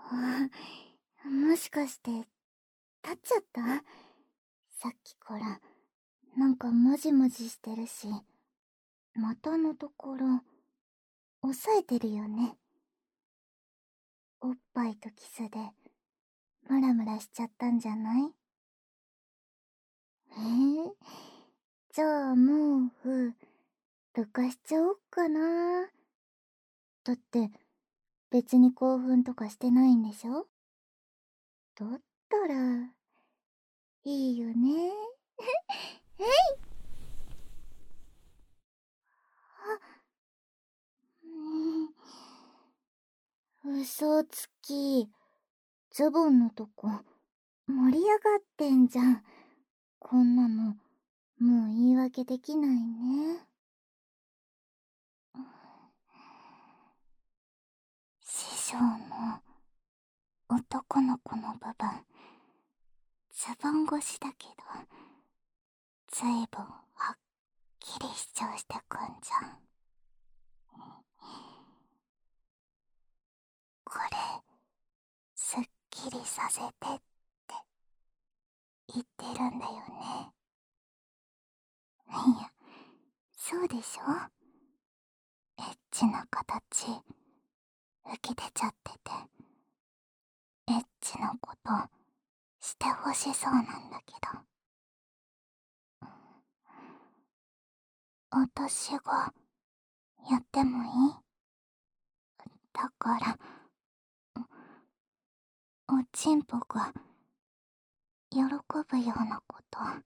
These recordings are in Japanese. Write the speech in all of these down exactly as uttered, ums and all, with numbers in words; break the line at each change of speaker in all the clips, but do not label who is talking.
あ、もしかして立っちゃった？さっきからなんかもじもじしてるし、股のところ押さえてるよね。おっぱいとキスでムラムラしちゃったんじゃない？えー、じゃあ毛布どかしちゃおっかな。だって別に興奮とかしてないんでしょ？だったらいいよね。えい。あ、うん、嘘つき。ズボンのとこ盛り上がってんじゃん。こんなのもう言い訳できないね。師匠の男の子の部分、ズボン越しだけどずいぶんはっきり主張してくんじゃん。これすっきりさせてって言ってるんだよね。いや、そうでしょ？エッチな形浮き出ちゃってて、エッチなことしてほしそうなんだけど、私がやってもいい？だからおちんぽが喜ぶようなこと。だ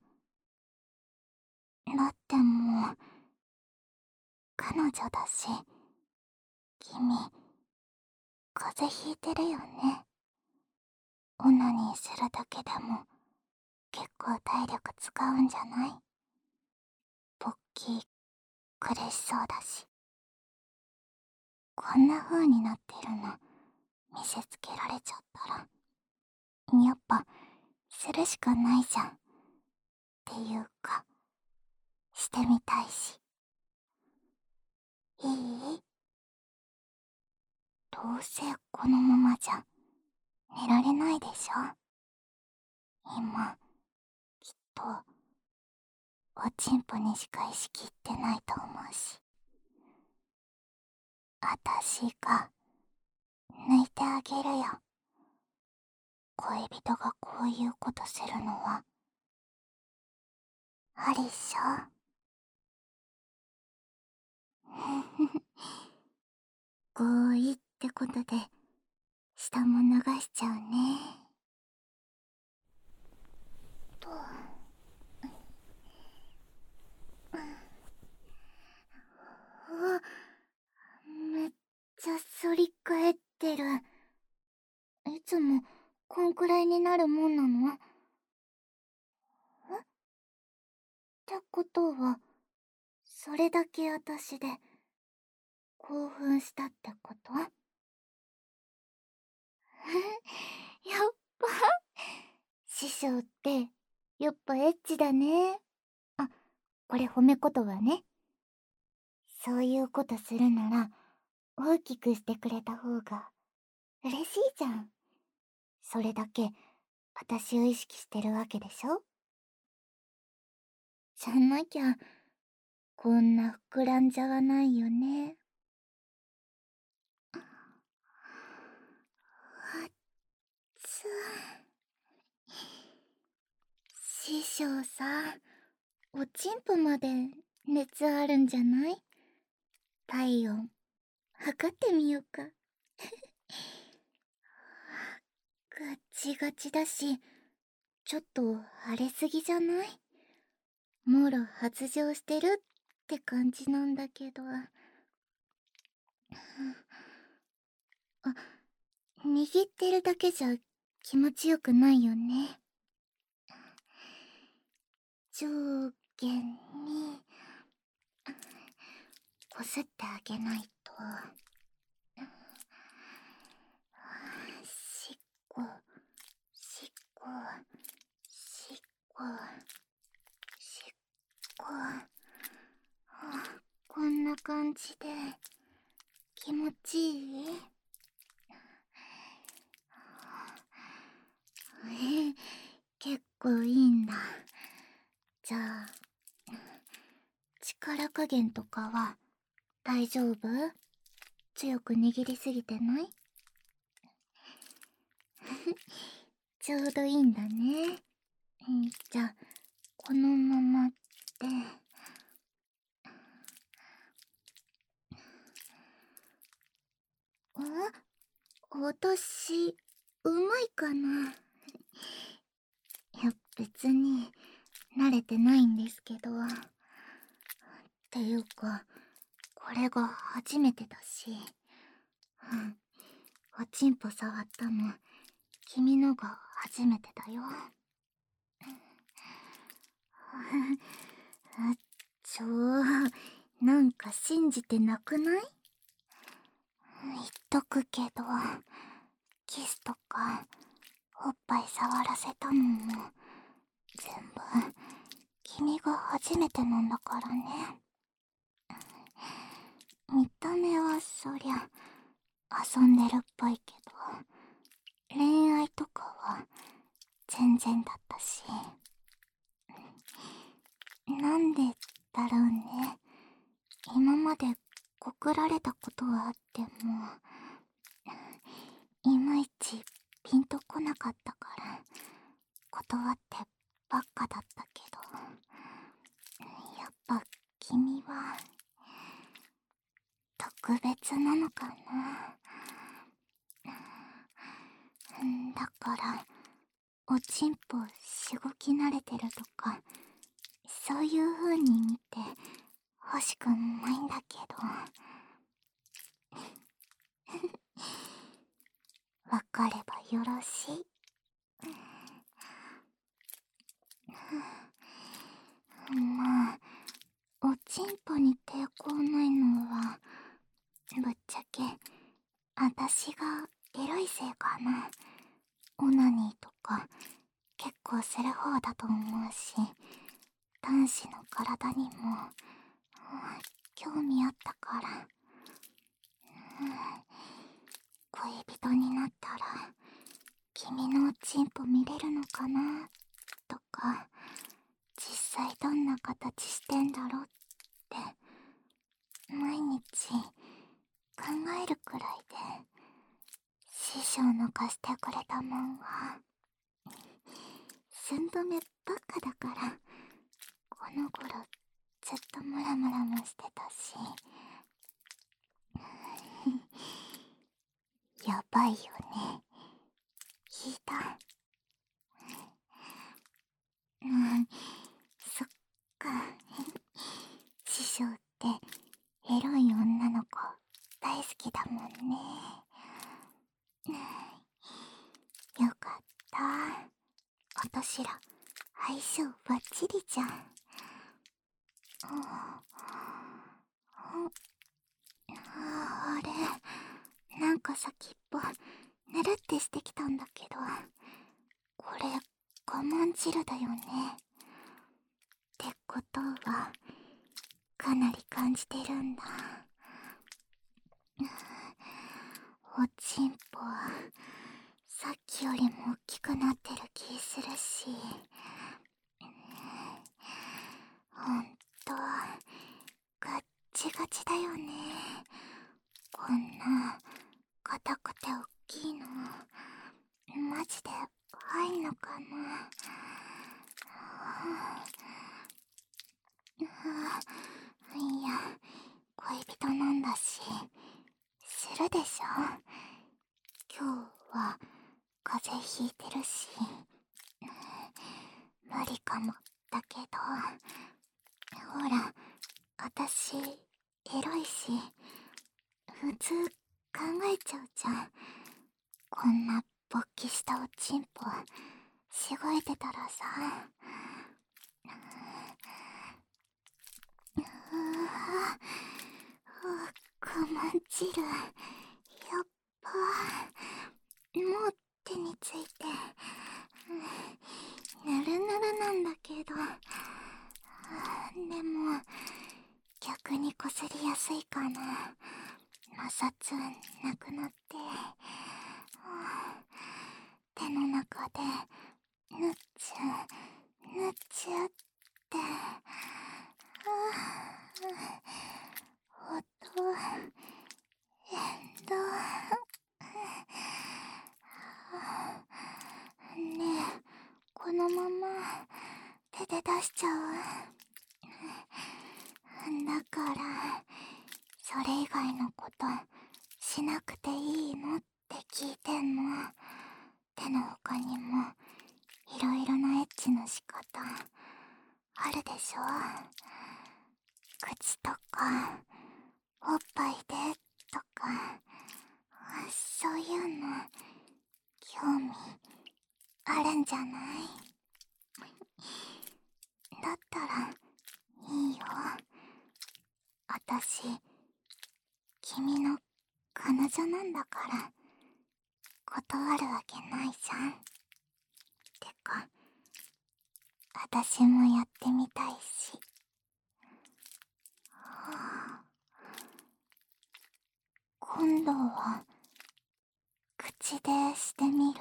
ってもう彼女だし、君風邪ひいてるよね。オナニーするだけでも結構体力使うんじゃない？ポッキー苦しそうだし。こんな風になってるの見せつけられちゃったらやっぱするしかないじゃん。っていうかしてみたいし。いい？どうせこのままじゃ寝られないでしょ。今きっとおちんぽにしか意識いってないと思うし、あたしが抜いてあげるよ。恋人がこういうことするのはありっしょ。合意ってことで下も流しちゃうね。と、あ、めっちゃ反り返ってる。いつもこんくらいになるもんなの？え？ってことはそれだけ私で興奮したってこと？やっぱ師匠ってやっぱエッチだね。あ、これ褒め言葉ね。そういうことするなら大きくしてくれた方が嬉しいじゃん。それだけ私を意識してるわけでしょ。じゃなきゃこんな膨らんじゃわないよね。あっつ。師匠さ、おちんぽまで熱あるんじゃない？体温測ってみようか。ガチガチだしちょっと腫れすぎじゃない？もろ発情してるって感じなんだけど。あ、握ってるだけじゃ気持ちよくないよね。上下にこすってあげないと。しっこしっこしっこしっこ。こんな感じで気持ちいい？ 構いいんだ。じゃあ、力加減とかは大丈夫？強く握りすぎてない？ちょうどいいんだね。うん、じゃあ、このままで。あ、私、うまいかな？いや、別に、慣れてないんですけど。っていうか、これが初めてだし。うん。おちんぽ触ったの、君のが初めてだよ。ちょー、なんか信じてなくない？言っとくけど、キスとか、おっぱい触らせたのも、全部、君が初めてなんだからね。見た目はそりゃ、遊んでるっぽいけど、恋愛とかは、全然だったし。なんでだろうね。今まで告られたことはあっても、いまいちピンとこなかったから断ってばっかだったけど、やっぱ君は特別なのかな。だからおちんぽしごき慣れてるとかそういう風に見て欲しくないんだけど。わかればよろしい。まあ、おちんぽに抵抗ないのは、ぶっちゃけ、あたしがエロいせいかな。オナニーとか、結構する方だと思うし、男子の体にも、興味あったから。恋人になったら、君のおちんぽ見れるのかなとか、実際どんな形してんだろうって毎日考えるくらいで師匠の貸してくれたもんは寸止めばっかだから、この頃ずっとムラムラもしてたし。やばいよね。聞いた？うん、そっか。師匠ってエロい女の子大好きだもんね。よかった。おとしら相性バッチリじゃん。ああれ、なんか先っぽぬるってしてきたんだけど、これ我慢汁だよね。ってことはかなり感じてるんだ。おちんぽはさっきよりも大きくなってる気するし、ほんとガッチガチだよね。こんな硬くて大きいのマジで入んのかな。いや、恋人なんだしするでしょ。今日は風邪ひいてるし無理かもだけど、ほらあたしエロいし普通考えちゃうじゃん。こんな勃起したおちんぽしごいてたらさ。うわ我慢汁やっぱもう手についてぬるぬるなんだけど、でも逆にこすりやすいかな。摩擦なくなって手の中でぬっちゃぬっちゃって、ああ、音、変動、ねえ、このまま手で出しちゃう。だからそれ以外のことしなくていいのって聞いてんの。手の他にもいろいろなエッチの仕方あるでしょ。口とかおっぱいでとか、そういうの興味あるんじゃない？だったらいいよ。あたし君の彼女なんだから断るわけないじゃん。てかあたしもやってみたいし。はあ、今度は口でしてみる？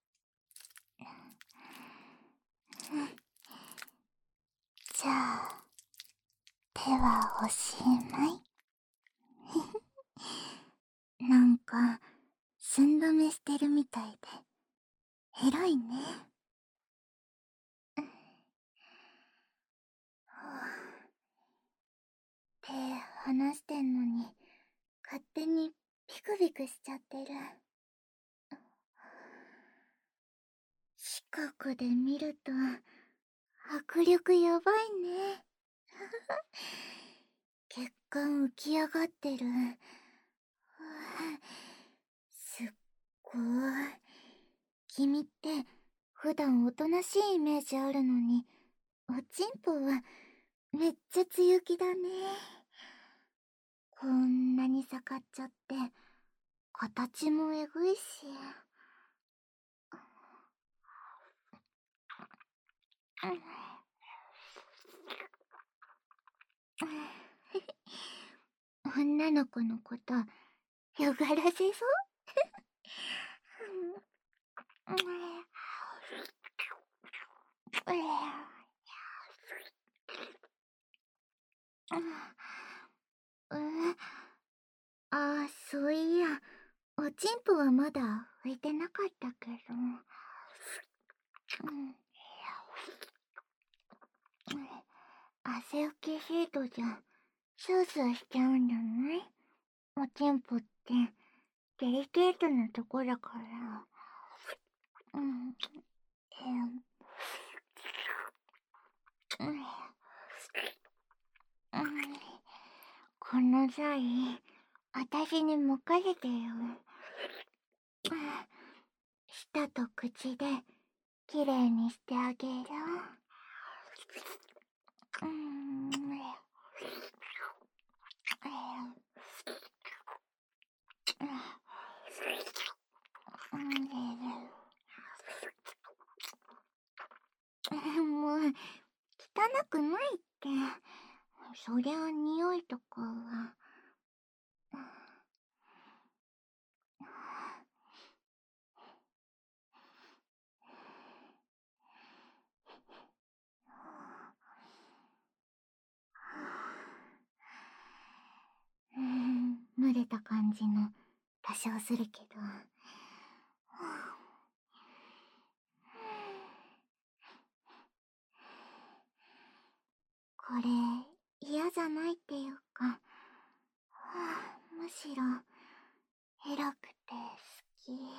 うん。じゃあ手はおしまい。なんか寸止めしてるみたいで偉いね。手離してんのに勝手にピクピクしちゃってる。近くで見ると迫力やばいね。血管浮き上がってる。すっごい。君って普段おとなしいイメージあるのに、おちんぽはめっちゃ強気だね。こんなに盛っちゃって形もえぐいし。女の子のことよがらせそう。うん、ああ、そういや、おちんぽはまだ拭いてなかったけど。うん、汗拭きシートじゃスースーしちゃうんじゃない？おちんぽってデリケートなとこだから。うん、うん、うん、この際あたしに任せてよ。舌と口できれいにしてあげる。うん、もう汚くないって。そりゃあ匂いとかは。うん、蒸れた感じの多少するけど。これ嫌じゃないっていうか、むしろエロくて好き。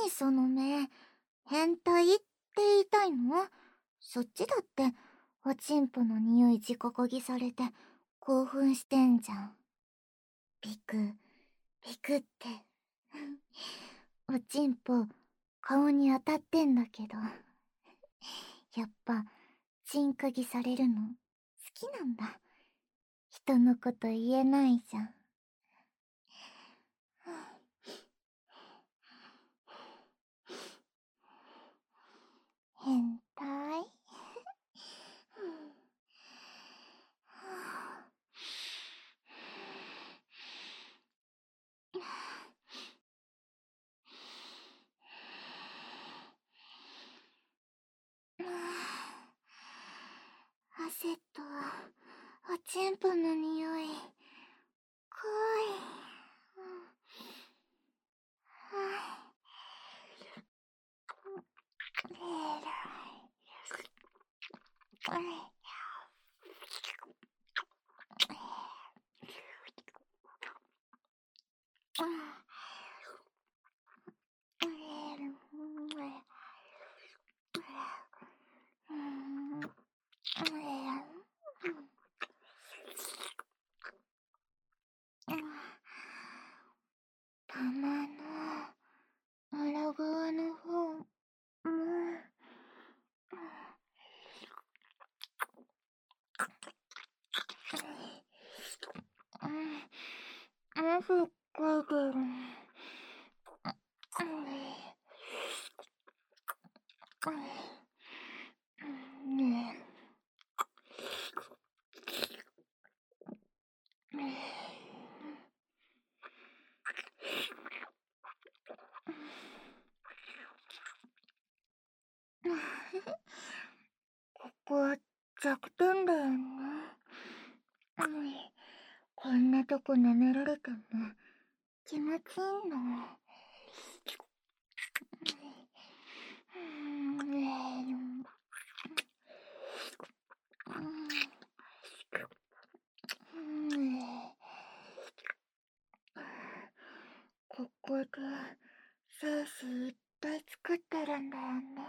何その目。変態って言いたいの？そっちだっておちんぽの匂い自己こぎされて興奮してんじゃん。ピクピクっておちんぽ顔に当たってんだけど、やっぱチンかぎされるの好きなんだ。人のこと言えないじゃん。変態汗とおちんぽの匂い、濃い。玉の裏側の方、うん汗かいてる。ここは弱点だよね。こんなとこ舐められても気持ちいいの。ここで精子いっぱい作ってるんだよね。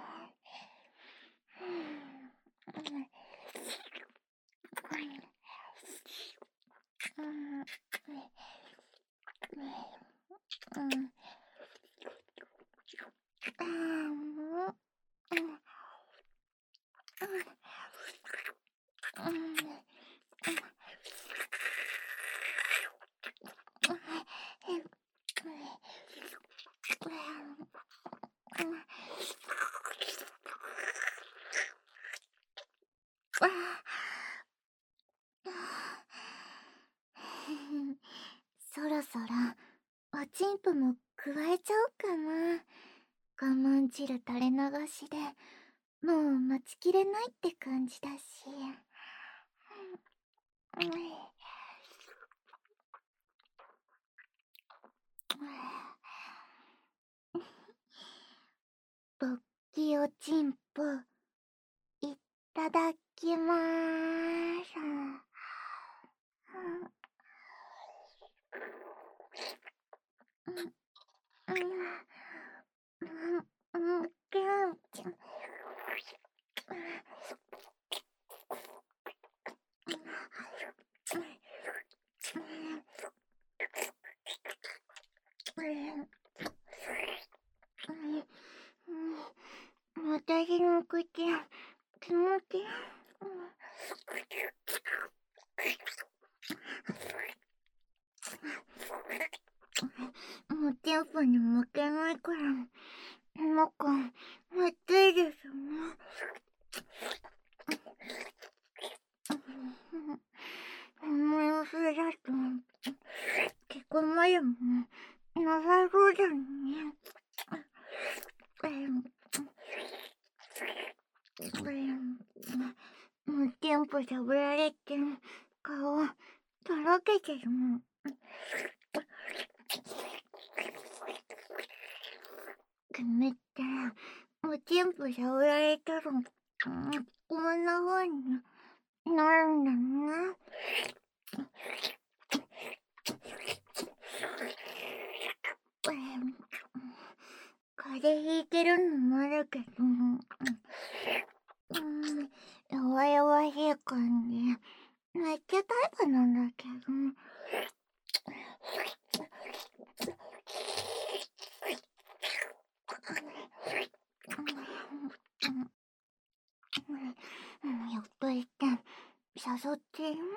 そろそろおちんぽも加えちゃおうかな。我慢汁垂れ流しでもう待ちきれないって感じだし。勃起おちんぽいただきまーす。私の口気持ちいい。もうテンポに負けないから、なんかめっちゃいいですよね。この様子だと結婚までもなさそうだね。もうテンポしゃぶられて顔とろけてるもん。めったらおちんぽしゃぶられたらこんな風になるんだな。 風邪ひいてるのもあるけど、うん、弱々しい感じ。めっちゃタイプなんだけど。ひょっとして誘ってる？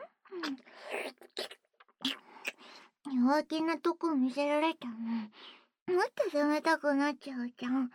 弱気なとこ見せられたのもっと冷たくなっちゃうじゃん。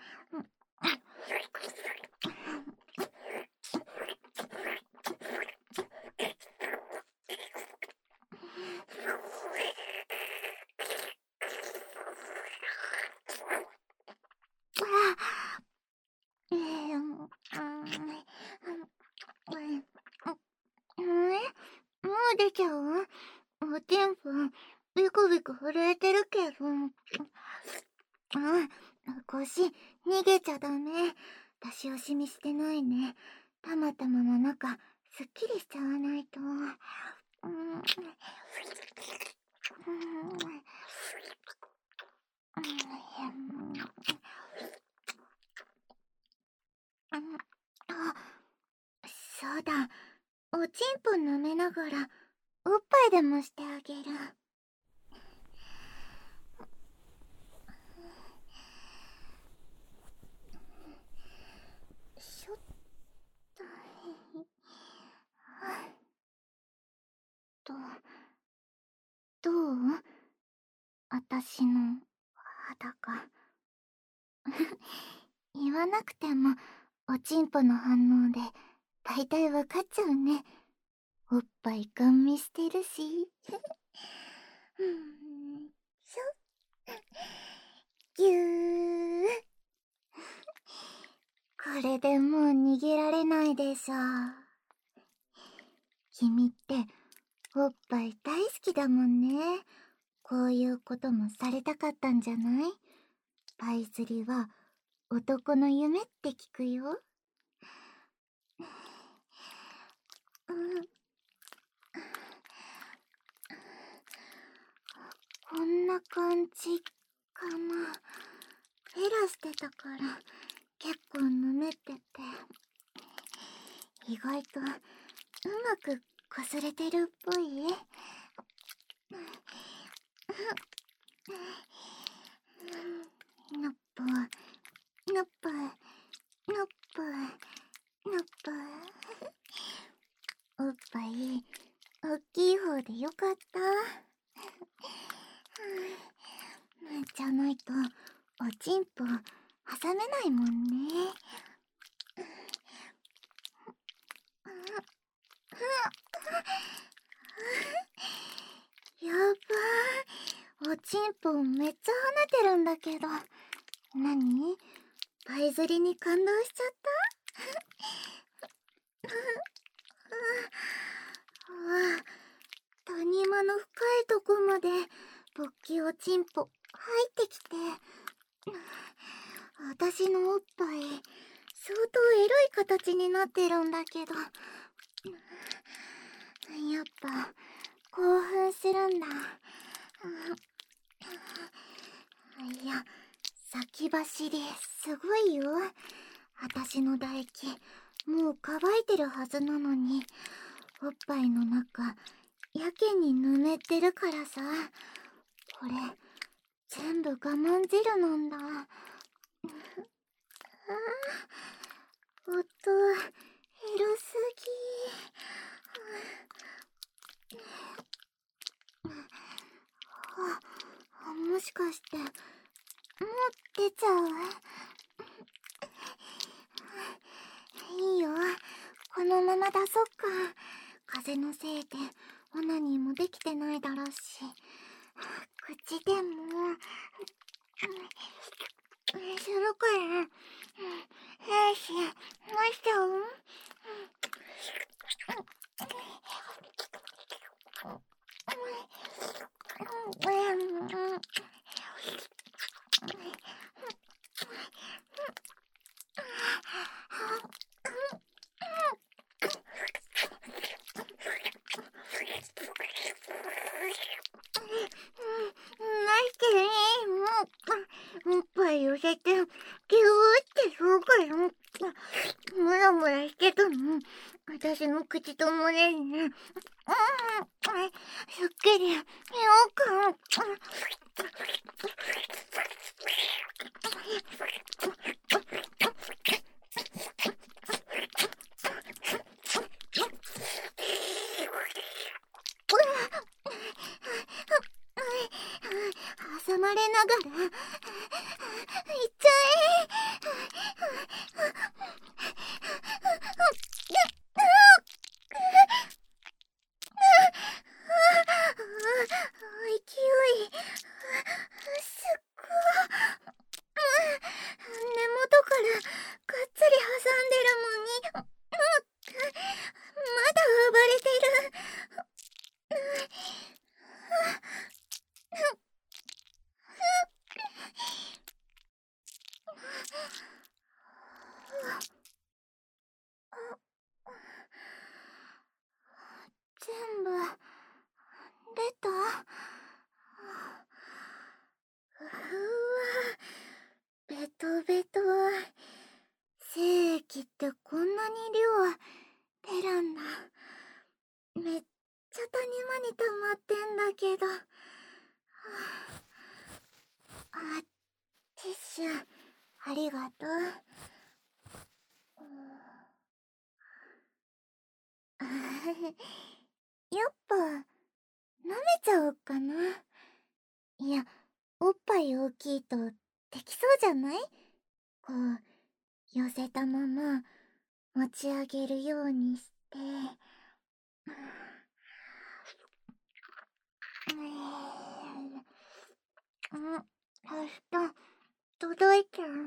もう出ちゃう？おちんぽビクビク震えてるけど。あ、腰逃げちゃダメ。出し惜しみしてないね。たまたまの中すっきりしちゃわないと。うん、あ、そうだ。おちんぽ舐めながらおっぱいでもしてあげる。しょったい。と、どう？あたしの裸。言わなくてもおちんぽの反応でだいたいわかっちゃうね。おっぱいガン見してるし。うん、しょ。ぎゅー。これでもう逃げられないでしょ。君っておっぱい大好きだもんね。こういうこともされたかったんじゃない？パイ釣りは男の夢って聞くよ。うん、こんな感じかな。フェラしてたから結構ぬめってて、意外とうまくこすれてるっぽい。のっぽのっぽのっぽのっぽ。おっぱい大きい方でよかった。じゃないとおちんぽ挟めないもんね。やばーい、おちんぽめっちゃ跳ねてるんだけど。なに？パイ釣りに感動しちゃった？ああ、谷間の深いとこまでぼっきおちんぽ入ってきて、私のおっぱい相当エロい形になってるんだけど、やっぱ興奮するんだ。いや、先走りすごいよ。私の唾液もう乾いてるはずなのに、おっぱいの中やけにぬめってるからさ。これ全部我慢汁なんだ。あー、音エロすぎ。あ、もしかしてもう出ちゃう？いいよ、このまま出そっか。風のせいでオナニーもできてないだろうし、口でもするから。よし、もしちゃう？おっぱい寄せてちともねんね。うん、すっきり、よく。挟まれながら、いっちゃえ。勢い、すっごい。根元からがっつり挟んでるのに、まだ暴れてる。全部出た。うわ、ベトベト。精液ってこんなに量出るんだ。めっちゃ谷間に溜まってんだけど。あ、ティッシュありがとう。やっぱ舐めちゃおうかな。いや、おっぱい大きいとできそうじゃない？こう寄せたまま持ち上げるようにして。うん、明日届いちゃう。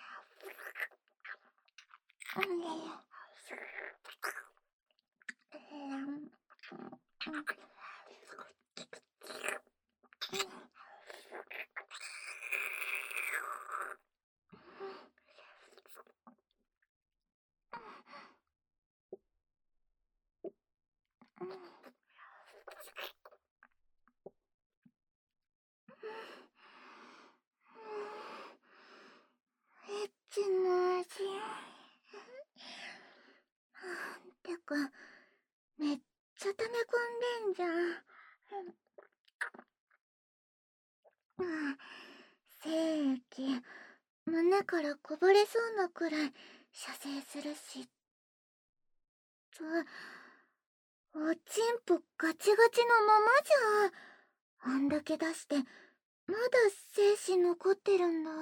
エッチな味。てか、めっちゃ溜め込んでんじゃん。あ、精液、胸からこぼれそうなくらい射精するし。と、おちんぽガチガチのままじゃん。あんだけ出して、まだ精子残ってるんだ。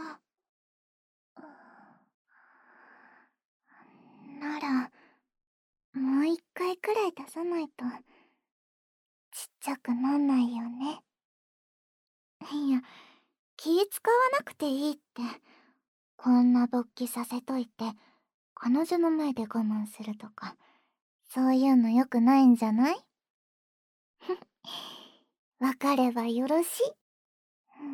なら、もう一回くらい出さないと、ちっちゃくなんないよね。いや、気使わなくていいって。こんな勃起させといて、彼女の前で我慢するとか、そういうの良くないんじゃない？わかればよろしい。うん、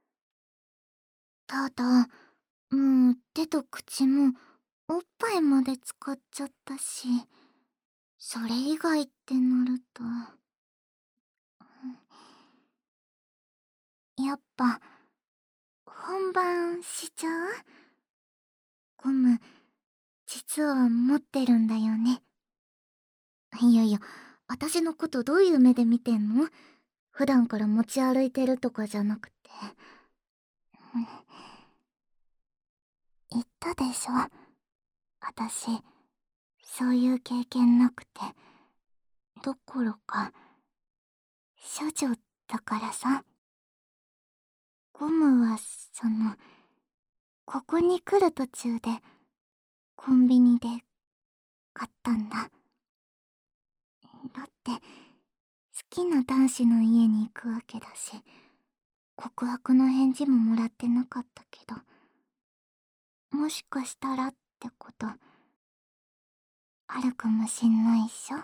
ただ、もう手と口もおっぱいまで使っちゃったし、それ以外ってなると、やっぱ本番しちゃう？ゴム実は持ってるんだよね。いやいや、私のことどういう目で見てんの？普段から持ち歩いてるとかじゃなくて。言ったでしょ、私そういう経験なくて。どころか処女だからさ。ゴムはそのここに来る途中でコンビニで買ったんだ。だって好きな男子の家に行くわけだし、告白の返事ももらってなかったけど、もしかしたらってことあるかもしんないっしょ。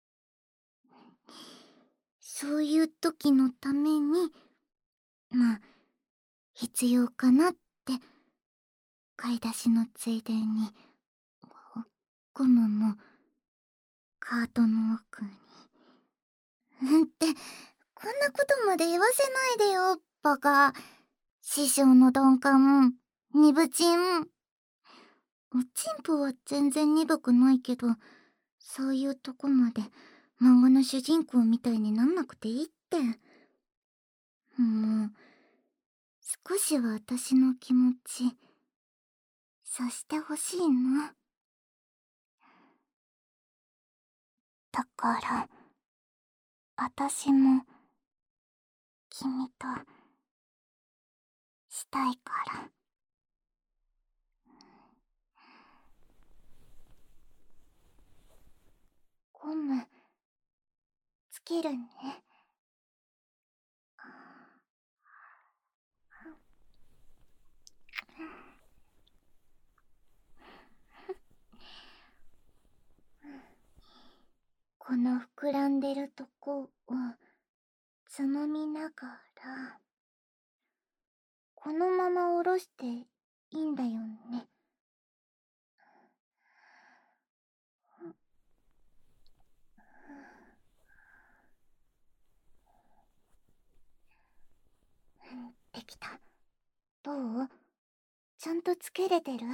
そういう時のために、まあ必要かなって買い出しのついでにゴムもカートの奥に。うんって、こんなことまで言わせないでよ、バカ。師匠の鈍感、鈍ちん。おちんぽは全然鈍くないけど、 そういうとこまで漫画の主人公みたいになんなくていいって。もう少しは私の気持ち察してほしいな。だから私も君としたいから。ゴムつけるね。この膨らんでるとこをつまみながら、このまま下ろしていいんだよね。できた。どう？ちゃんとつけれてる？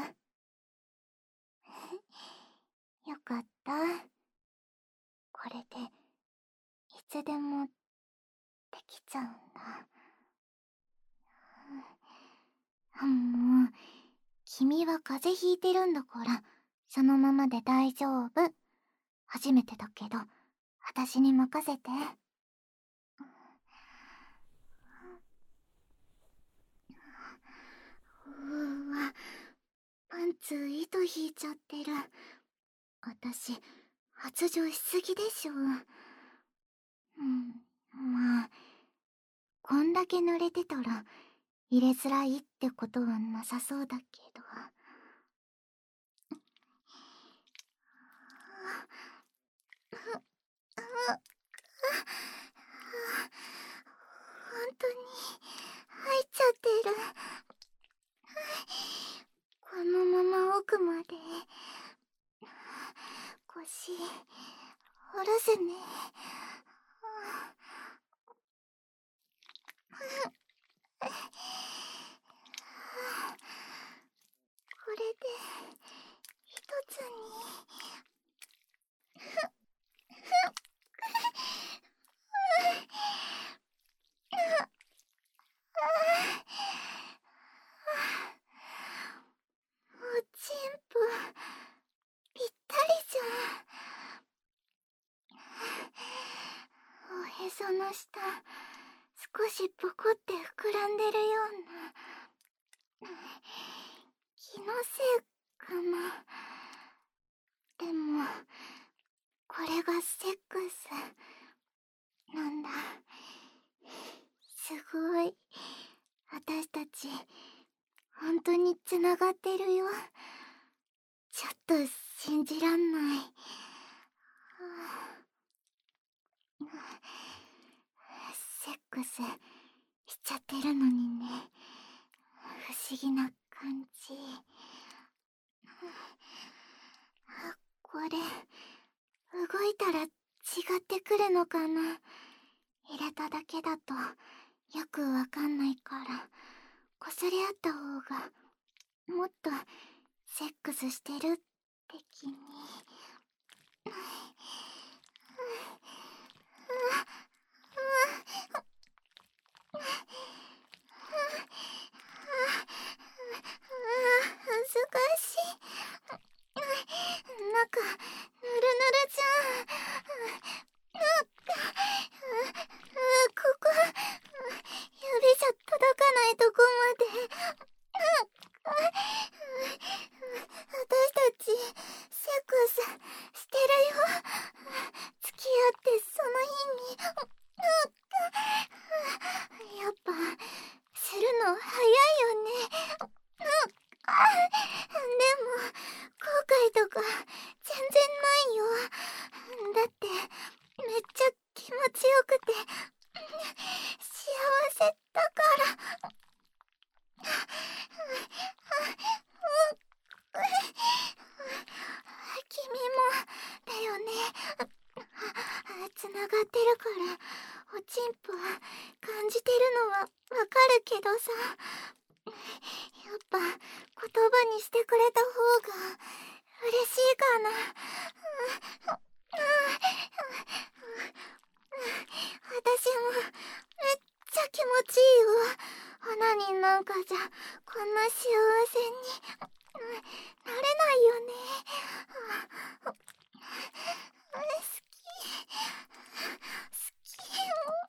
よかった。これでいつでもできちゃうんだ。うん、もう君は風邪ひいてるんだからそのままで大丈夫。初めてだけど私に任せて。うーわ、パンツ糸引いちゃってる。私発情しすぎでしょ。うん、まあこんだけ濡れてたら入れづらいってことはなさそうだけど。本当に入っちゃってる。このまま奥まで腰下ろすね。これで一つに。おちんぽぴったりじゃん。おへその下少しポコって膨らんでるような。気のせいかな。でもこれがセックスなんだ。すごい。私たち本当につながってるよ。ちょっと信じらんない。セックスしちゃってるのにね。不思議な感じ。これ動いたら違ってくるのかな。入れただけだとよくわかんないからこすり合った方がもっとセックスしてる的に。恥ずかしい。中ぬるぬるじゃん。ここ指じゃ届かないとこまで。私たちセックスしてるよ。付き合ってその日に。やっぱするの早いよね。でも後悔とか全然ないよ。だってめっちゃ気持ちよくて幸せだから。君もだよね。つながってるからおちんぽ感じてるのはわかるけどさ、やっぱ言葉にしてくれた方が嬉しいかな。 もめっちゃ気持ちいいわ。花になんかじゃこんな幸せに、うん、なれないよね。好き好き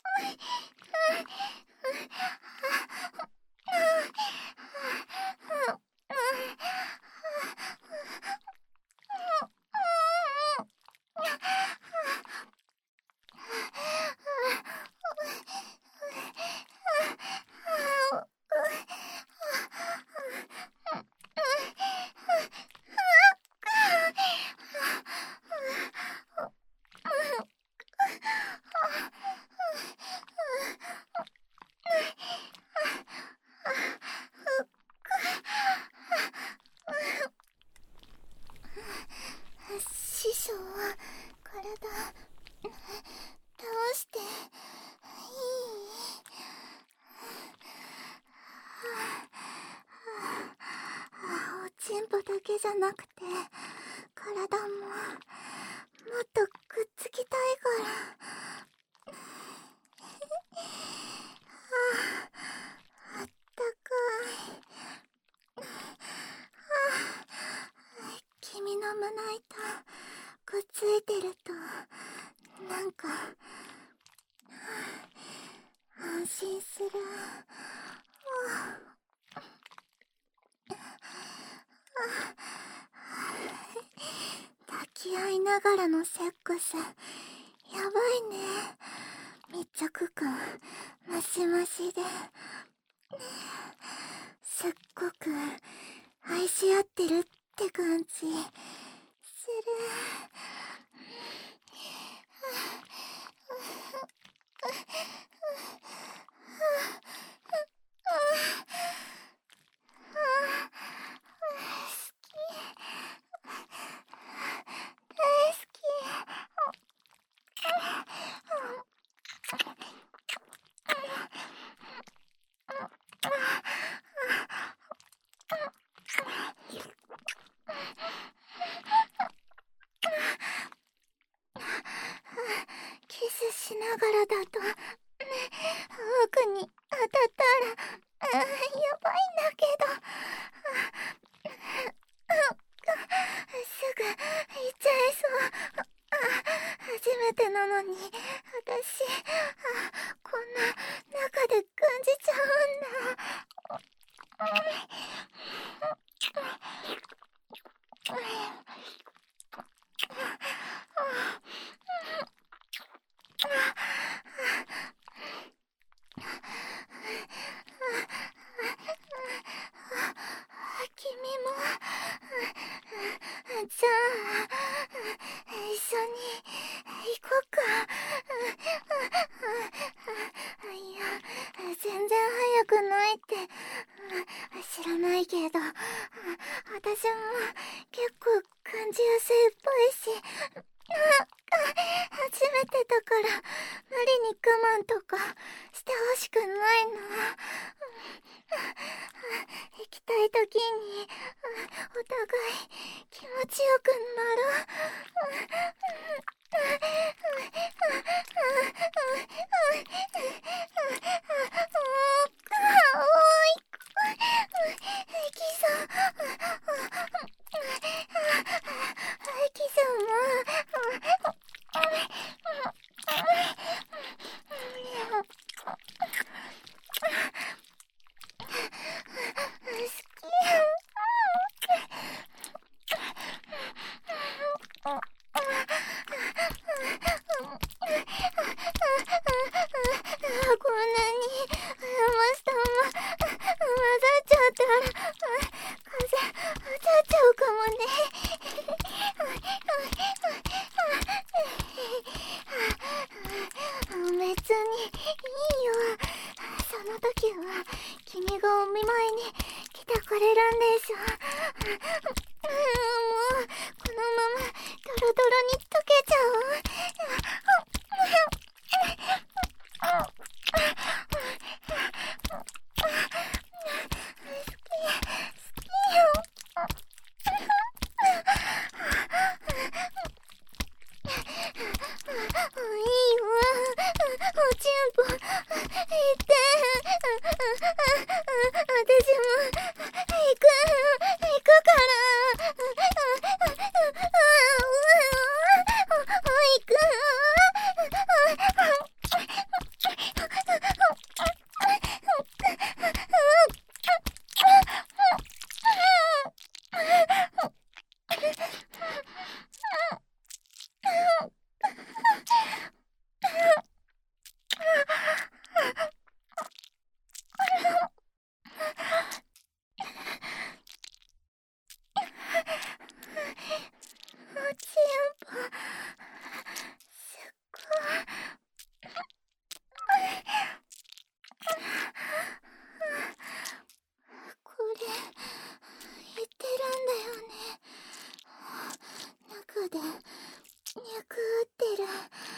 師匠は体倒していい？おちんぽだけじゃなくて体ももっとくっつきたいから。あったかい。君の胸板くっついてるとなんか安心する。抱き合いながらのセックスやばいね。密着感マシマシで、すっごく愛し合ってるって感じする。キスしながらだと奥に当たったらやばいんだけど、すぐ行っちゃいそう。初めてなのに私こんな中で感じちゃうんだ。君もじゃあ一緒に行こうか。いや全然早くないって知らないけど、私も結構感じやすいっぽいし、初めてだから無理に我慢とかしてほしくないな。行きたい時にお互い気持ちよくなる。キスキスもこんなにマスターも混ざっちゃったら風当たっちゃうかもね。別にいいよ。その時は君がお見舞いに来てくれるんでしょ。もうこのままドロドロに溶けちゃう。いいわ、落ちで脈打ってる。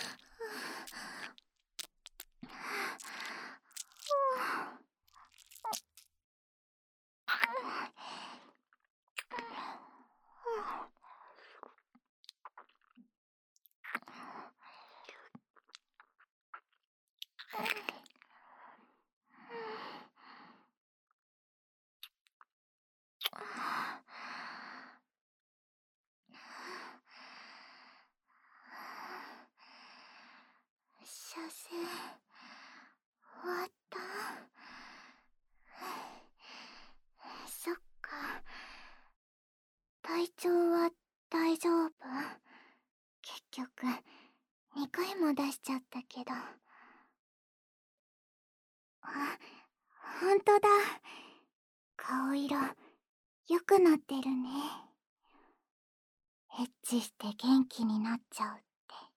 射精終わった。そっか。体調は大丈夫？結局にかいも出しちゃったけど。あ、ほんとだ。顔色良くなってるね。エッチして元気になっちゃうって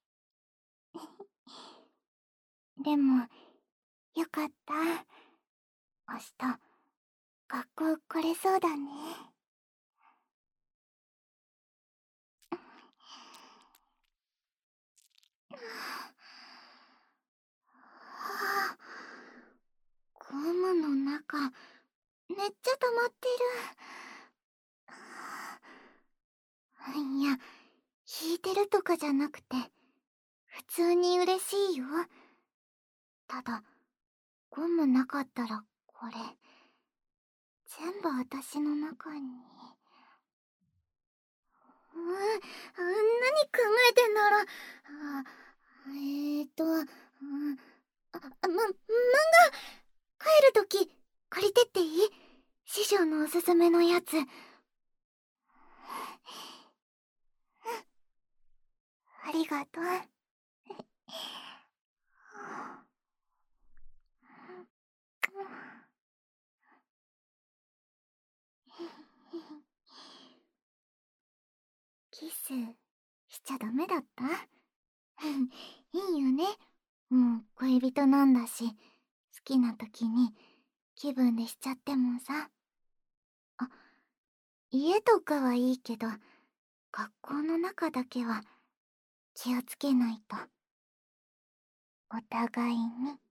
でもよかった。明日学校来れそうだね。はあ、ゴムの中めっちゃ溜まってる。いや、引いてるとかじゃなくて普通に嬉しいよ。ただゴムなかったらこれ全部私の中に。うん、何考えてんだろ。あ、えーと、うん、あ、ま、漫画帰るとき借りてっていい？師匠のおすすめのやつ。うん、ありがとう。キスしちゃダメだった？いいよね。もう恋人なんだし、好きな時に気分でしちゃってもさ。あ、家とかはいいけど、学校の中だけは気をつけないと。お互いに。